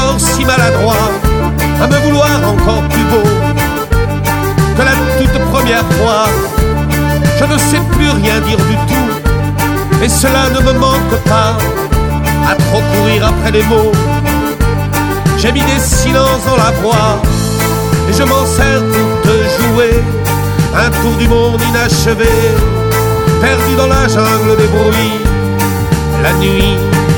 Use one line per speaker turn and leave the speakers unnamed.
encore si maladroit à me vouloir encore plus beau que la toute première fois. Je ne sais plus rien dire du tout, et cela ne me manque pas à trop courir après les mots. J'ai mis des silences dans la voix et je m'en sers pour te jouer un tour du monde inachevé, perdu dans la jungle des bruits, la nuit